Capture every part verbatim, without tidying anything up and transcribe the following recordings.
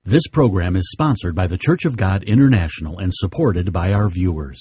This program is sponsored by the Church of God International and supported by our viewers.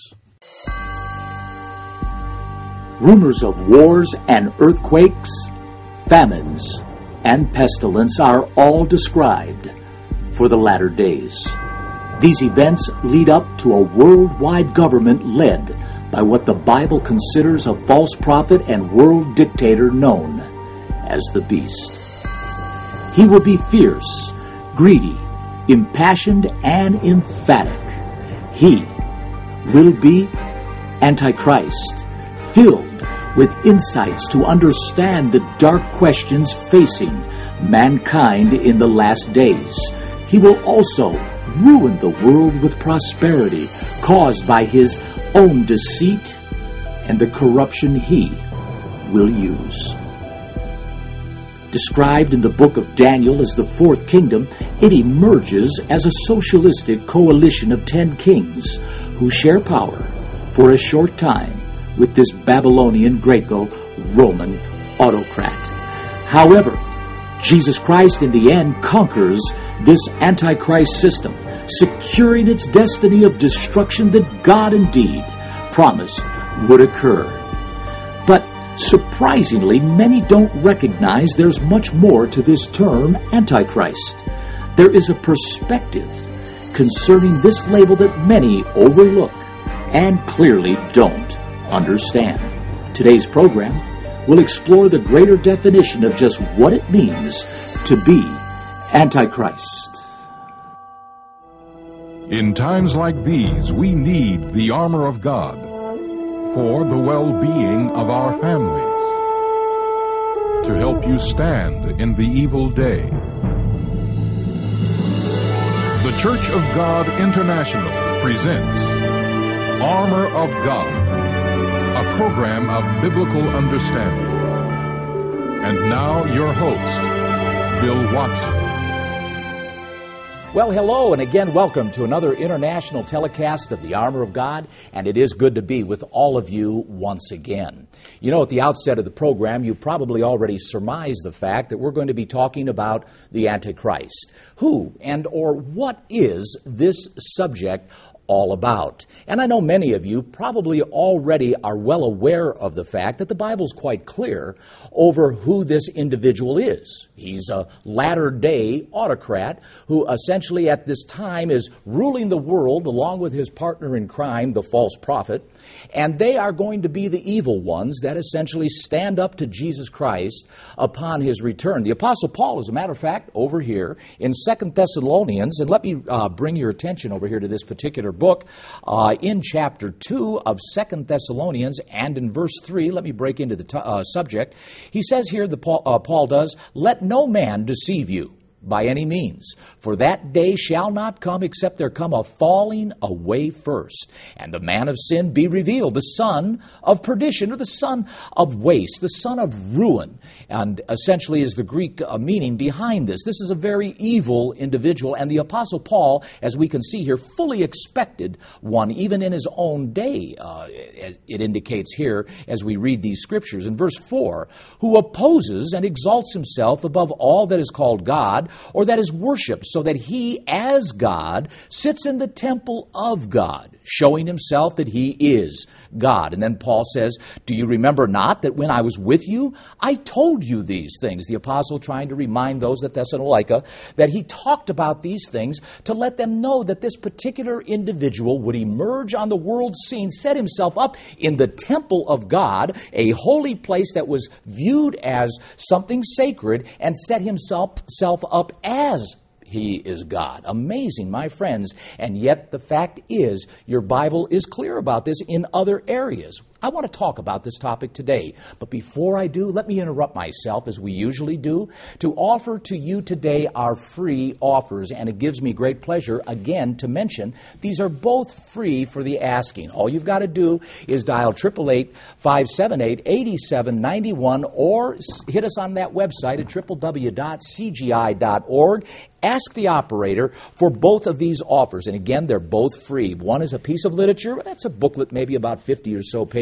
Rumors of wars and earthquakes, famines, and pestilence are all described for the latter days. These events lead up to a worldwide government led by what the Bible considers a false prophet and world dictator known as the Beast. He will be fierce, greedy, impassioned, and emphatic. He will be Antichrist, filled with insights to understand the dark questions facing mankind in the last days. He will also ruin the world with prosperity caused by his own deceit and the corruption he will use. Described in the book of Daniel as the fourth kingdom, it emerges as a socialistic coalition of ten kings who share power for a short time with this Babylonian Greco-Roman autocrat. However, Jesus Christ in the end conquers this Antichrist system, securing its destiny of destruction that God indeed promised would occur. But surprisingly, many don't recognize there's much more to this term, Antichrist. There is a perspective concerning this label that many overlook and clearly don't understand. Today's program will explore the greater definition of just what it means to be Antichrist. In times like these, we need the armor of God for the well-being of our families, to help you stand in the evil day. The Church of God International presents Armor of God, a program of biblical understanding. And now your host, Bill Watson. Well, hello, and again, welcome to another international telecast of the Armor of God, and it is good to be with all of you once again. You know, at the outset of the program, you probably already surmised the fact that we're going to be talking about the Antichrist. Who and or what is this subject all about? And I know many of you probably already are well aware of the fact that the Bible's quite clear over who this individual is. He's a latter-day autocrat who essentially at this time is ruling the world along with his partner in crime, the false prophet, and they are going to be the evil ones that essentially stand up to Jesus Christ upon his return. The Apostle Paul, as a matter of fact, over here in Second Thessalonians, and let me uh, bring your attention over here to this particular book, uh, in chapter two of Second Thessalonians and in verse three, let me break into the t- uh, subject. He says here, the Paul, uh, Paul does, "Let no man deceive you by any means, for that day shall not come except there come a falling away first, and the man of sin be revealed, the son of perdition," or the son of waste, the son of ruin, and essentially is the Greek uh, meaning behind this. This is a very evil individual, and the Apostle Paul, as we can see here, fully expected one, even in his own day, uh, it indicates here as we read these scriptures. In verse four, "who opposes and exalts himself above all that is called God, or that is worshipped, so that he, as God, sits in the temple of God, showing himself that he is God." And then Paul says, "Do you remember not that when I was with you, I told you these things?" The apostle trying to remind those at Thessalonica that he talked about these things to let them know that this particular individual would emerge on the world scene, set himself up in the temple of God, a holy place that was viewed as something sacred, and set himself self up as he is God. Amazing, my friends. And yet the fact is, your Bible is clear about this in other areas. I want to talk about this topic today. But before I do, let me interrupt myself, as we usually do, to offer to you today our free offers. And it gives me great pleasure, again, to mention these are both free for the asking. All you've got to do is dial eight eight eight, five seven eight, eight seven nine one or hit us on that website at w w w dot c g i dot org. Ask the operator for both of these offers. And again, they're both free. One is a piece of literature. That's a booklet, maybe about fifty or so pages.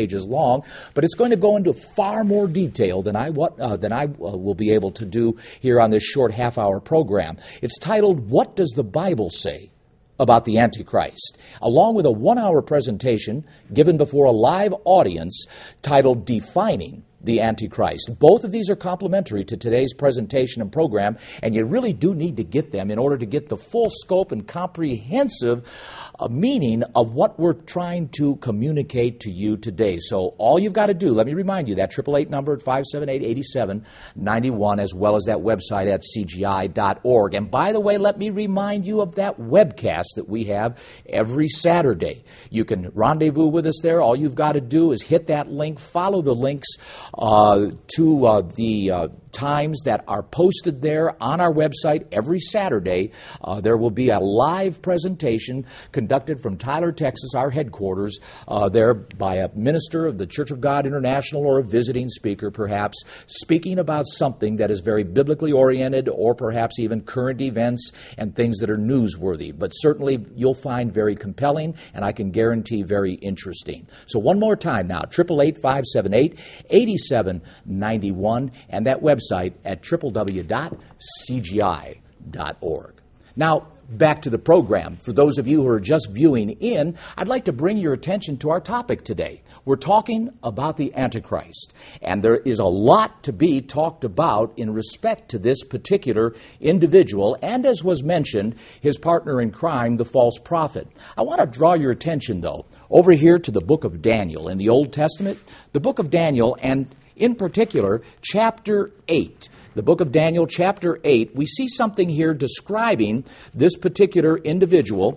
pages long, but it's going to go into far more detail than I what uh, than I uh, will be able to do here on this short half-hour program. It's titled, "What Does the Bible Say About the Antichrist?" along with a one-hour presentation given before a live audience titled "Defining the Antichrist." Both of these are complementary to today's presentation and program, and you really do need to get them in order to get the full scope and comprehensive uh, meaning of what we're trying to communicate to you today. So all you've got to do, let me remind you, that eight eight eight number at five seven eight, eight seven nine one, as well as that website at c g i dot org. And by the way, let me remind you of that webcast that we have every Saturday. You can rendezvous with us there. All you've got to do is hit that link, follow the links Uh, to uh, the uh, times that are posted there on our website every Saturday. Uh, there will be a live presentation conducted from Tyler, Texas, our headquarters, uh, there by a minister of the Church of God International or a visiting speaker, perhaps, speaking about something that is very biblically oriented or perhaps even current events and things that are newsworthy. But certainly you'll find very compelling and I can guarantee very interesting. So one more time now, eight eight eight, five seven eight, eight seven nine one, and that website at w w w dot c g i dot org. Now, back to the program. For those of you who are just viewing in, I'd like to bring your attention to our topic today. We're talking about the Antichrist, and there is a lot to be talked about in respect to this particular individual, and as was mentioned, his partner in crime, the false prophet. I want to draw your attention, though, over here to the book of Daniel in the Old Testament, the book of Daniel, and in particular, chapter eight. The book of Daniel, chapter eight, we see something here describing this particular individual,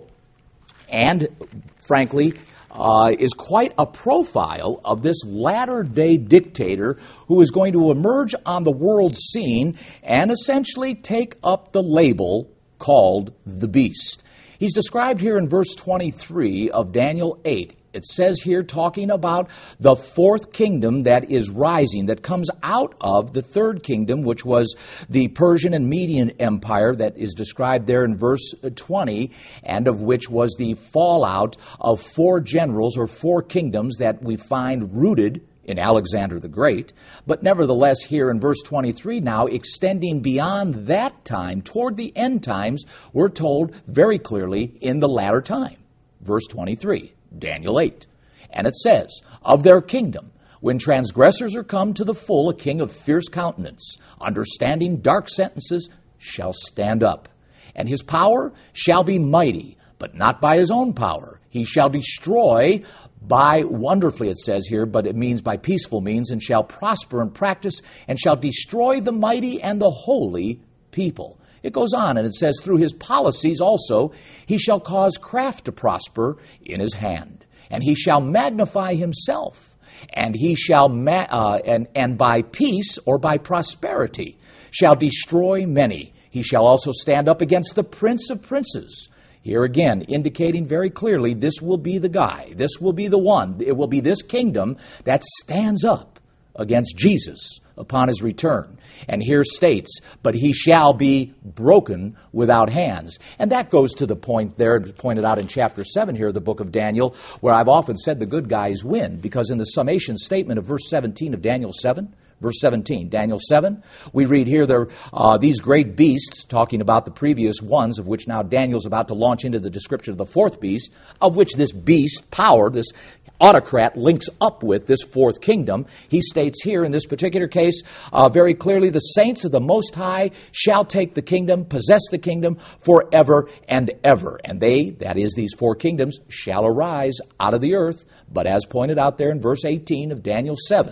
and frankly, uh, is quite a profile of this latter-day dictator who is going to emerge on the world scene and essentially take up the label called the Beast. He's described here in verse twenty-three of Daniel eight. It says here, talking about the fourth kingdom that is rising, that comes out of the third kingdom, which was the Persian and Median Empire that is described there in verse twenty, and of which was the fallout of four generals or four kingdoms that we find rooted in Alexander the Great. But nevertheless, here in verse twenty-three now, extending beyond that time, toward the end times, we're told very clearly in the latter time. Verse twenty-three. Daniel eight. And it says, "Of their kingdom, when transgressors are come to the full, a king of fierce countenance, understanding dark sentences, shall stand up. And his power shall be mighty, but not by his own power. He shall destroy by, wonderfully it says here, but it means by peaceful means, and shall prosper and practice, and shall destroy the mighty and the holy people." It goes on, and it says, "Through his policies also he shall cause craft to prosper in his hand, and he shall magnify himself, and he shall ma- uh, and and by peace or by prosperity shall destroy many. He shall also stand up against the prince of princes." Here again, indicating very clearly this will be the guy, this will be the one, it will be this kingdom that stands up against Jesus upon his return. And here states, "But he shall be broken without hands." And that goes to the point there, pointed out in chapter seven here of the book of Daniel, where I've often said the good guys win, because in the summation statement of verse seventeen of Daniel seven, verse seventeen, Daniel seven, we read here, there, uh, these great beasts, talking about the previous ones, of which now Daniel's about to launch into the description of the fourth beast, of which this beast, power, this autocrat links up with this fourth kingdom. He states here in this particular case uh, very clearly, "The saints of the Most High shall take the kingdom, possess the kingdom forever and ever. And they," that is these four kingdoms, "shall arise out of the earth." But as pointed out there in verse eighteen of Daniel seven,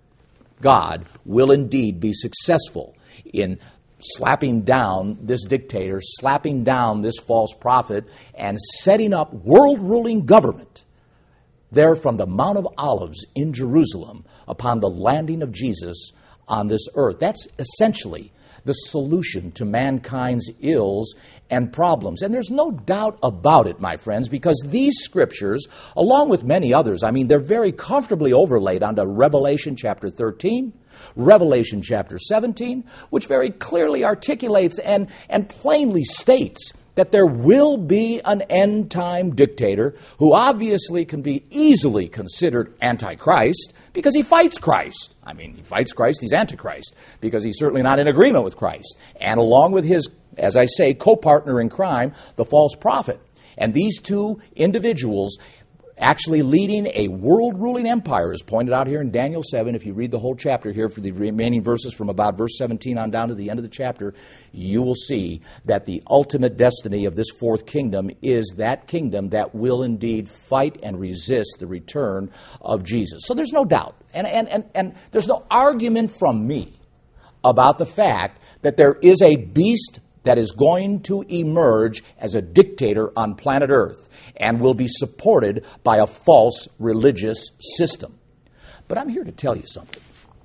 God will indeed be successful in slapping down this dictator, slapping down this false prophet, and setting up world-ruling government there from the Mount of Olives in Jerusalem upon the landing of Jesus on this earth. That's essentially the solution to mankind's ills and problems. And there's no doubt about it, my friends, because these scriptures, along with many others, I mean, they're very comfortably overlaid onto Revelation chapter thirteen, Revelation chapter seventeen, which very clearly articulates and, and plainly states that there will be an end-time dictator who obviously can be easily considered Antichrist because he fights Christ. I mean, he fights Christ, he's Antichrist, because he's certainly not in agreement with Christ. And along with his, as I say, co-partner in crime, the false prophet. And these two individuals actually leading a world-ruling empire, as pointed out here in Daniel seven. If you read the whole chapter here for the remaining verses from about verse seventeen on down to the end of the chapter, you will see that the ultimate destiny of this fourth kingdom is that kingdom that will indeed fight and resist the return of Jesus. So there's no doubt, and, and, and, and there's no argument from me about the fact that there is a beast that is going to emerge as a dictator on planet Earth and will be supported by a false religious system. But I'm here to tell you something.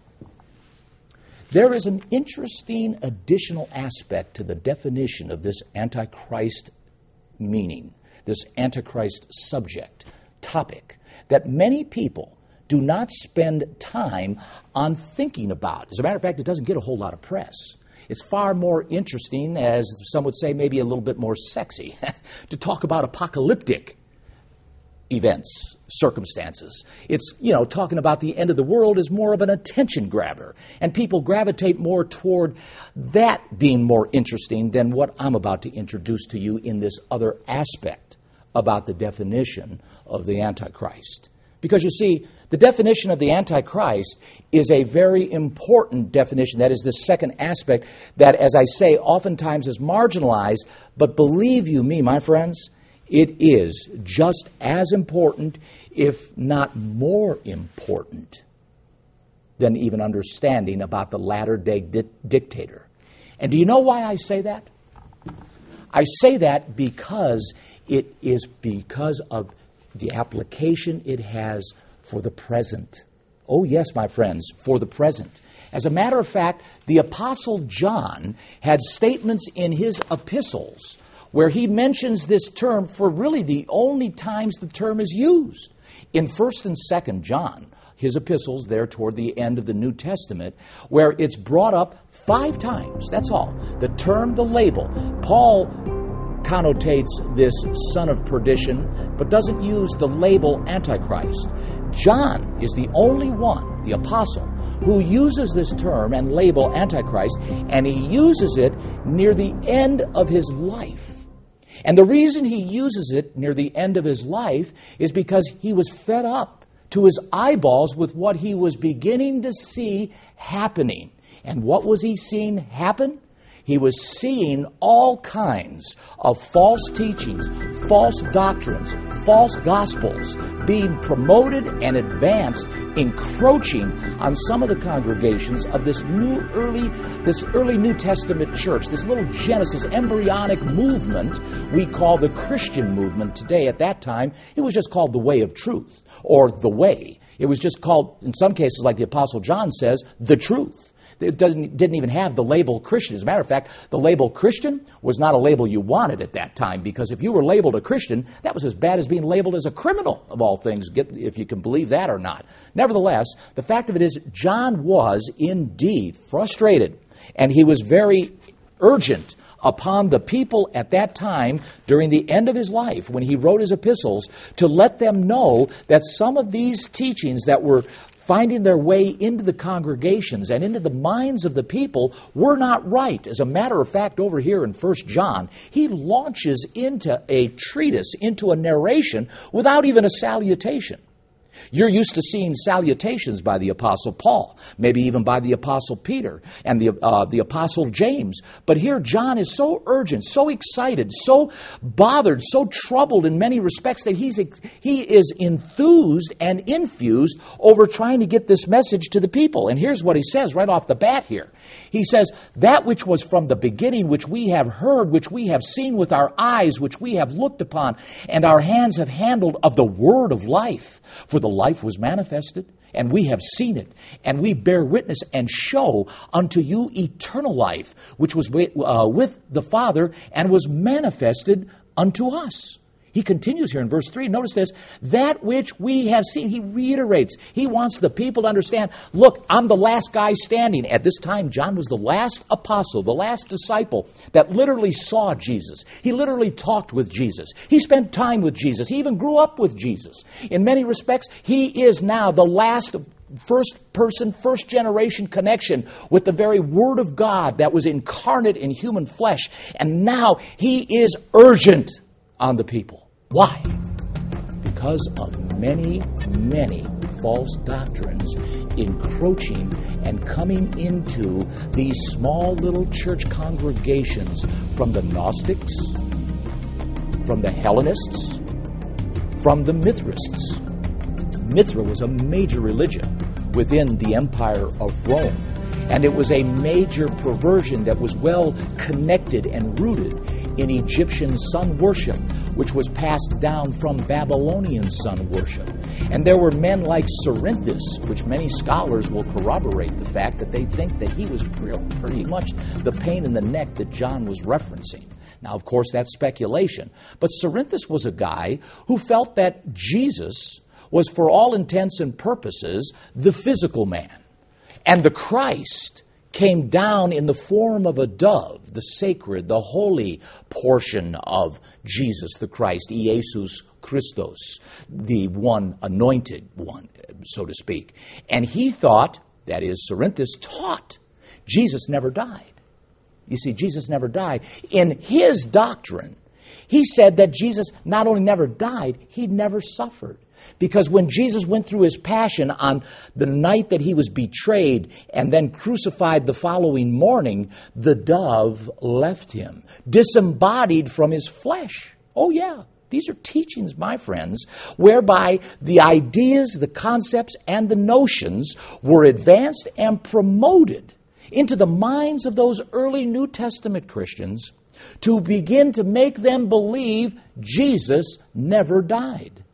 There is an interesting additional aspect to the definition of this Antichrist meaning, this Antichrist subject, topic, that many people do not spend time on thinking about. As a matter of fact, it doesn't get a whole lot of press. It's far more interesting, as some would say, maybe a little bit more sexy, to talk about apocalyptic events, circumstances. It's, you know, talking about the end of the world is more of an attention grabber, and people gravitate more toward that being more interesting than what I'm about to introduce to you in this other aspect about the definition of the Antichrist. Because you see, the definition of the Antichrist is a very important definition. That is the second aspect that, as I say, oftentimes is marginalized. But believe you me, my friends, it is just as important, if not more important, than even understanding about the latter-day di- dictator. And do you know why I say that? I say that because it is because of the application it has for the present. Oh, yes, my friends, for the present. As a matter of fact, the Apostle John had statements in his epistles where he mentions this term for really the only times the term is used. In First and Second John, his epistles there toward the end of the New Testament, where it's brought up five times. That's all. The term, the label. Paul connotates this son of perdition, but doesn't use the label Antichrist. John is the only one, the apostle, who uses this term and label Antichrist, and he uses it near the end of his life. And the reason he uses it near the end of his life is because he was fed up to his eyeballs with what he was beginning to see happening. And what was he seeing happen? He was seeing all kinds of false teachings, false doctrines, false gospels being promoted and advanced, encroaching on some of the congregations of this new early, this early New Testament church, this little Genesis embryonic movement we call the Christian movement today. At that time, it was just called the Way of Truth, or the Way. It was just called, in some cases, like the Apostle John says, the truth. It doesn't, didn't even have the label Christian. As a matter of fact, the label Christian was not a label you wanted at that time, because if you were labeled a Christian, that was as bad as being labeled as a criminal, of all things, if you can believe that or not. Nevertheless, the fact of it is, John was indeed frustrated, and he was very urgent upon the people at that time during the end of his life when he wrote his epistles to let them know that some of these teachings that were finding their way into the congregations and into the minds of the people were not right. As a matter of fact, over here in First John, he launches into a treatise, into a narration, without even a salutation. You're used to seeing salutations by the Apostle Paul, maybe even by the Apostle Peter and the, uh, the Apostle James. But here John is so urgent, so excited, so bothered, so troubled in many respects that he's, he is enthused and infused over trying to get this message to the people. And here's what he says right off the bat here. He says, that which was from the beginning, which we have heard, which we have seen with our eyes, which we have looked upon, and our hands have handled of the word of life. For the life was manifested, and we have seen it, and we bear witness and show unto you eternal life, which was with, uh, with the Father and was manifested unto us. He continues here in verse three. Notice this. That which we have seen. He reiterates. He wants the people to understand, look, I'm the last guy standing. At this time, John was the last apostle, the last disciple that literally saw Jesus. He literally talked with Jesus. He spent time with Jesus. He even grew up with Jesus. In many respects, he is now the last first person, first generation connection with the very Word of God that was incarnate in human flesh. And now he is urgent on the people. Why? Because of many, many false doctrines encroaching and coming into these small little church congregations from the Gnostics, from the Hellenists, from the Mithraists. Mithra was a major religion within the Empire of Rome, and it was a major perversion that was well connected and rooted in Egyptian sun worship, which was passed down from Babylonian sun worship. And there were men like Cerinthus, which many scholars will corroborate the fact that they think that he was pretty much the pain in the neck that John was referencing. Now, of course, that's speculation. But Cerinthus was a guy who felt that Jesus was, for all intents and purposes, the physical man. And the Christ came down in the form of a dove, the sacred, the holy portion of Jesus the Christ, Iesus Christos, the one anointed one, so to speak. And he thought, that is, Cerinthus taught, Jesus never died. You see, Jesus never died. In his doctrine, he said that Jesus not only never died, he never suffered. Because when Jesus went through his passion on the night that he was betrayed and then crucified the following morning, the dove left him, disembodied from his flesh. Oh yeah, these are teachings, my friends, whereby the ideas, the concepts, and the notions were advanced and promoted into the minds of those early New Testament Christians to begin to make them believe Jesus never died.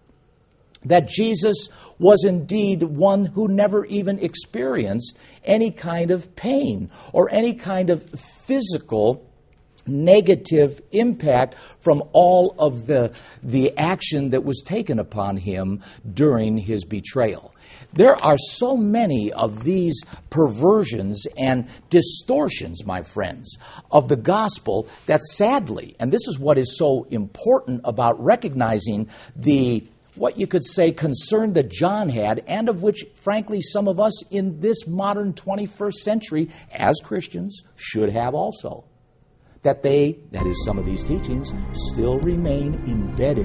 That Jesus was indeed one who never even experienced any kind of pain or any kind of physical negative impact from all of the, the action that was taken upon him during his betrayal. There are so many of these perversions and distortions, my friends, of the gospel that sadly, and this is what is so important about recognizing the what you could say concern that John had, and of which, frankly, some of us in this modern twenty-first century, as Christians, should have also. That they, that is, some of these teachings, still remain embedded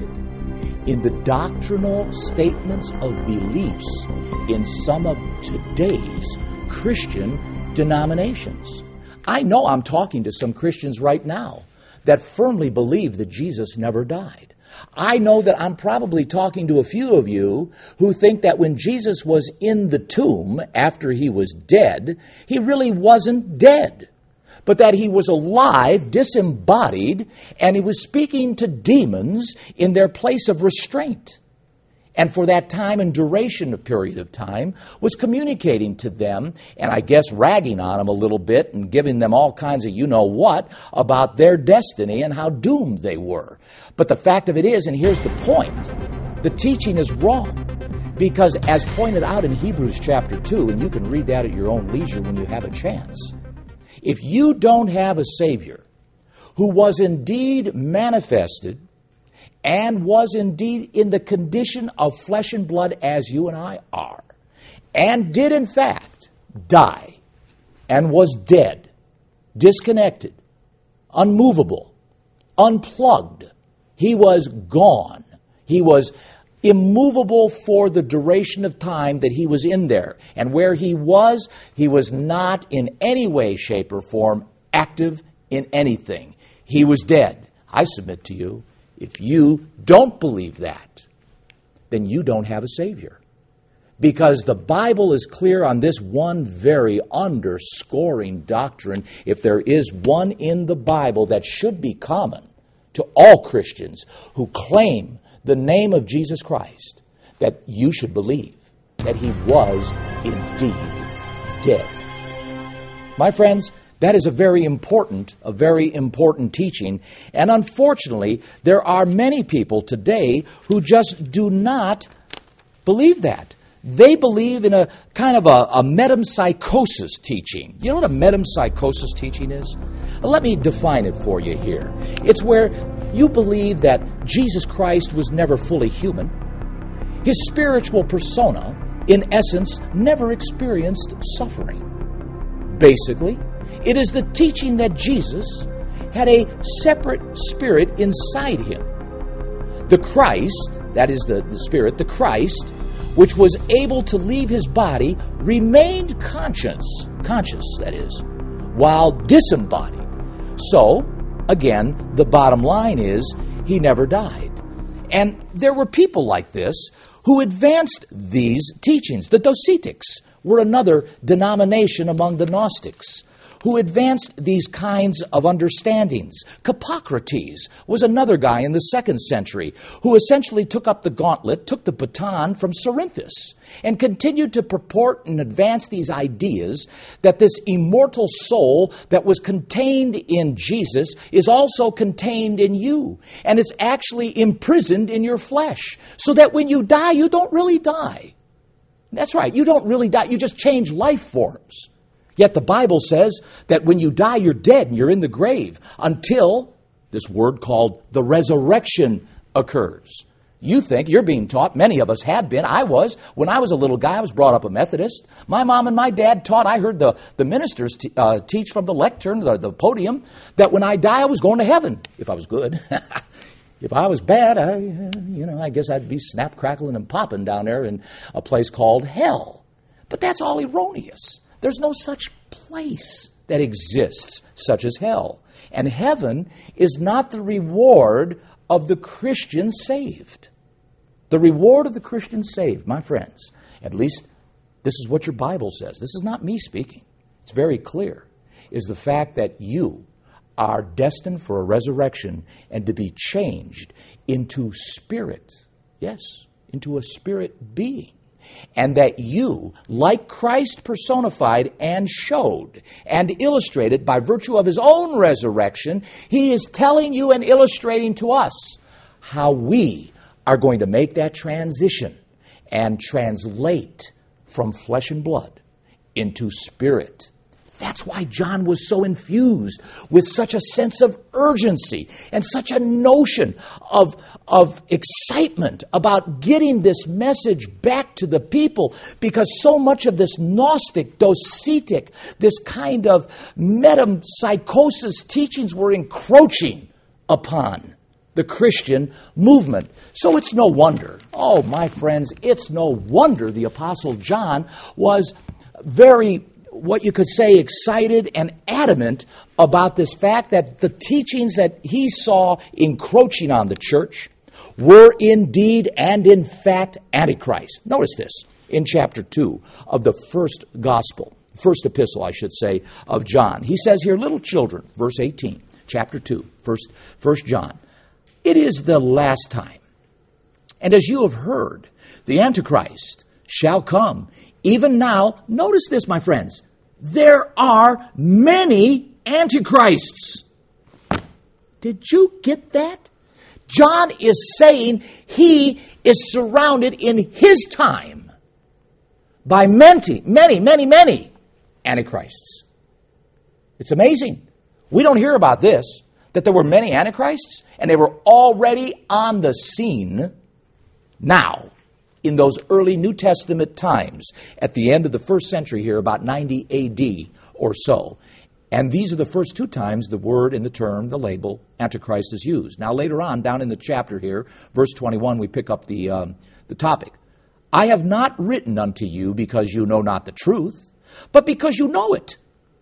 in the doctrinal statements of beliefs in some of today's Christian denominations. I know I'm talking to some Christians right now that firmly believe that Jesus never died. I know that I'm probably talking to a few of you who think that when Jesus was in the tomb after he was dead, he really wasn't dead, but that he was alive, disembodied, and he was speaking to demons in their place of restraint. And for that time and duration, a period of time, was communicating to them, and I guess ragging on them a little bit and giving them all kinds of you-know-what about their destiny and how doomed they were. But the fact of it is, and here's the point, the teaching is wrong. Because as pointed out in Hebrews chapter two, and you can read that at your own leisure when you have a chance, if you don't have a Savior who was indeed manifested and was indeed in the condition of flesh and blood as you and I are, and did in fact die, and was dead, disconnected, unmovable, unplugged. He was gone. He was immovable for the duration of time that he was in there. And where he was, he was not in any way, shape, or form active in anything. He was dead. I submit to you, if you don't believe that, then you don't have a Savior. Because the Bible is clear on this one very underscoring doctrine. If there is one in the Bible that should be common to all Christians who claim the name of Jesus Christ, that you should believe that he was indeed dead. My friends, That is a very important, a very important teaching. And unfortunately, there are many people today who just do not believe that. They believe in a kind of a, a metempsychosis teaching. You know what a metempsychosis teaching is? Let me define it for you here. It's where you believe that Jesus Christ was never fully human. His spiritual persona, in essence, never experienced suffering. Basically, it is the teaching that Jesus had a separate spirit inside him. The Christ, that is the, the Spirit, the Christ, which was able to leave his body, remained conscious, conscious, that is, while disembodied. So, again, the bottom line is, he never died. And there were people like this who advanced these teachings. The Docetics were another denomination among the Gnostics who advanced these kinds of understandings. Hippocrates was another guy in the second century who essentially took up the gauntlet, took the baton from Cerinthus, and continued to purport and advance these ideas that this immortal soul that was contained in Jesus is also contained in you. And it's actually imprisoned in your flesh, so that when you die, you don't really die. That's right, you don't really die, you just change life forms. Yet the Bible says that when you die, you're dead and you're in the grave until this word called the resurrection occurs. You think, you're being taught, many of us have been, I was, when I was a little guy, I was brought up a Methodist. My mom and my dad taught, I heard the, the ministers t- uh, teach from the lectern, the, the podium, that when I die, I was going to heaven, if I was good. If I was bad, I, you know, I guess I'd be snap, crackling, and popping down there in a place called hell. But that's all erroneous. There's no such place that exists, such as hell. And heaven is not the reward of the Christian saved. The reward of the Christian saved, my friends, at least this is what your Bible says. This is not me speaking. It's very clear, is the fact that you are destined for a resurrection and to be changed into spirit. Yes, into a spirit being. And that you, like Christ personified and showed and illustrated by virtue of his own resurrection, he is telling you and illustrating to us how we are going to make that transition and translate from flesh and blood into spirit. That's why John was so infused with such a sense of urgency and such a notion of, of excitement about getting this message back to the people, because so much of this Gnostic, Docetic, this kind of metempsychosis teachings were encroaching upon the Christian movement. So it's no wonder, oh my friends, it's no wonder the Apostle John was very, what you could say, excited and adamant about this fact that the teachings that he saw encroaching on the church were indeed and in fact Antichrist. Notice this in chapter two of the first gospel, first epistle, I should say, of John. He says here, little children, verse eighteen, chapter two, first, first John, it is the last time. And as you have heard, the Antichrist shall come. Even now, notice this, my friends, there are many antichrists. Did you get that? John is saying he is surrounded in his time by many, many, many, many antichrists. It's amazing. We don't hear about this, that there were many antichrists, and they were already on the scene now. In those early New Testament times, at the end of the first century here, about ninety A D or so. And these are the first two times the word and the term, the label, Antichrist is used. Now later on, down in the chapter here, verse twenty-one, we pick up the, um, the topic. I have not written unto you because you know not the truth, but because you know it,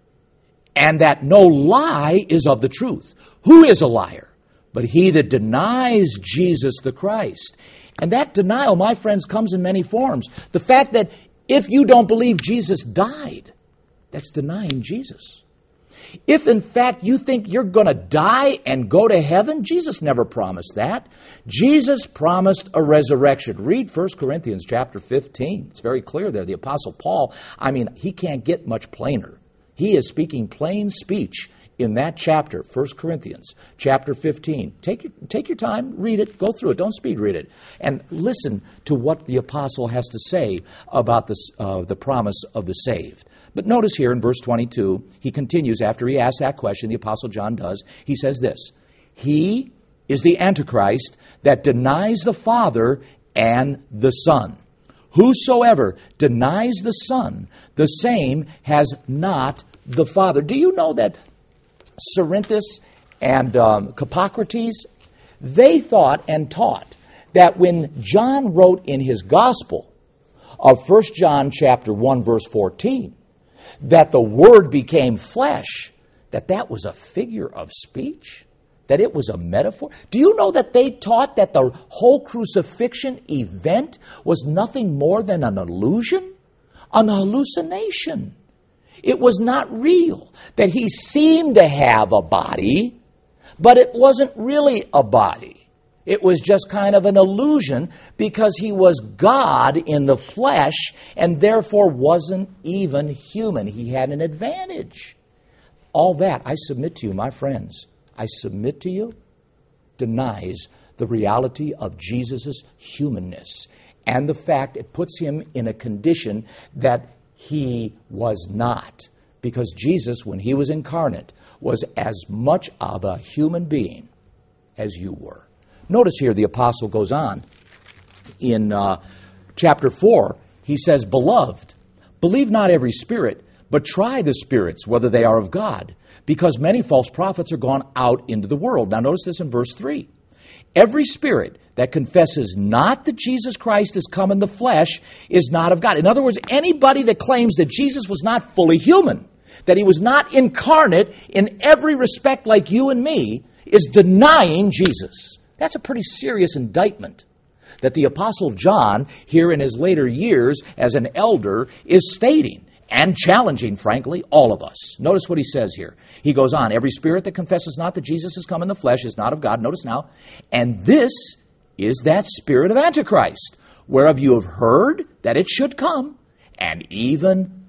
and that no lie is of the truth. Who is a liar? But he that denies Jesus the Christ. And that denial, my friends, comes in many forms. The fact that if you don't believe Jesus died, that's denying Jesus. If in fact you think you're going to die and go to heaven, Jesus never promised that. Jesus promised a resurrection. Read First Corinthians chapter fifteen. It's very clear there. The Apostle Paul, I mean, he can't get much plainer He is speaking plain speech in that chapter, First Corinthians, chapter fifteen. Take your, take your time, read it, go through it. Don't speed read it. And listen to what the apostle has to say about this, uh, the promise of the saved. But notice here in verse twenty-two, he continues after he asks that question, the apostle John does. He says this, he is the Antichrist that denies the Father and the Son. Whosoever denies the Son, the same has not the Father. Do you know that Cerinthus and um, Hippocrates, they thought and taught that when John wrote in his gospel of First John chapter one verse fourteen, that the Word became flesh, that that was a figure of speech, that it was a metaphor? Do you know that they taught that the whole crucifixion event was nothing more than an illusion, an hallucination? It was not real, that he seemed to have a body, but it wasn't really a body. It was just kind of an illusion because he was God in the flesh and therefore wasn't even human. He had an advantage. All that, I submit to you, my friends, I submit to you, denies the reality of Jesus' humanness and the fact it puts him in a condition that he was not. Because Jesus, when he was incarnate, was as much of a human being as you were. Notice here the apostle goes on. In uh, chapter four, he says, Beloved, believe not every spirit, but try the spirits, whether they are of God, because many false prophets are gone out into the world. Now notice this in verse three. Every spirit that confesses not that Jesus Christ has come in the flesh is not of God. In other words, anybody that claims that Jesus was not fully human, that he was not incarnate in every respect like you and me, is denying Jesus. That's a pretty serious indictment that the Apostle John, here in his later years as an elder, is stating and challenging, frankly, all of us. Notice what he says here. He goes on, every spirit that confesses not that Jesus has come in the flesh is not of God. Notice now, and this is that spirit of Antichrist, whereof you have heard that it should come, and even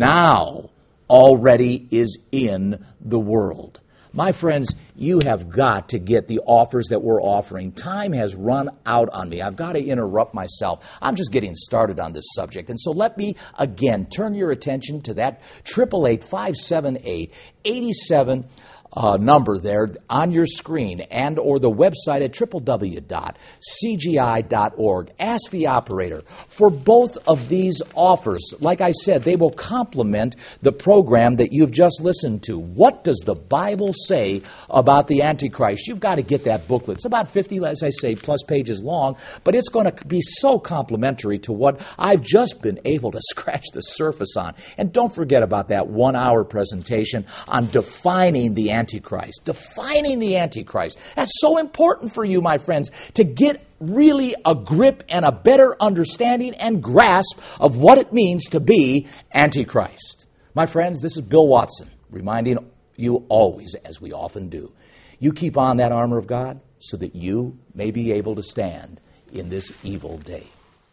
now already is in the world. My friends, you have got to get the offers that we're offering. Time has run out on me. I've got to interrupt myself. I'm just getting started on this subject. And so let me, again, turn your attention to that eight eight eight, five seven eight, eight seven uh, number there on your screen and or the website at w w w dot c g i dot org. Ask the operator for both of these offers. Like I said, they will complement the program that you've just listened to. What does the Bible say about the Antichrist? You've got to get that booklet. It's about fifty, as I say, plus pages long, but it's going to be so complementary to what I've just been able to scratch the surface on. And don't forget about that one-hour presentation on defining the Antichrist. Antichrist, defining the Antichrist. That's so important for you, my friends, to get really a grip and a better understanding and grasp of what it means to be Antichrist. My friends, this is Bill Watson, reminding you always, as we often do, you keep on that armor of God so that you may be able to stand in this evil day.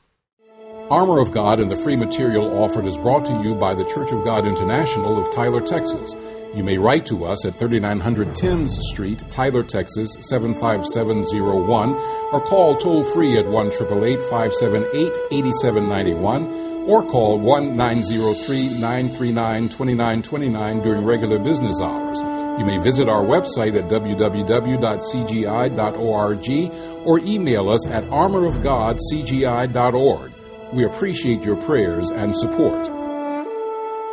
Armor of God and the free material offered is brought to you by the Church of God International of Tyler, Texas. You may write to us at thirty-nine hundred Thames Street, Tyler, Texas, seven five seven zero one, or call toll-free at one eight eight eight, five seven eight, eight seven nine one, or call one nine zero three, nine three nine, two nine two nine during regular business hours. You may visit our website at w w w dot c g i dot org or email us at armor of god c g i dot org. We appreciate your prayers and support.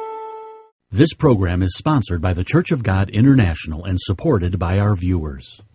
This program is sponsored by the Church of God International and supported by our viewers.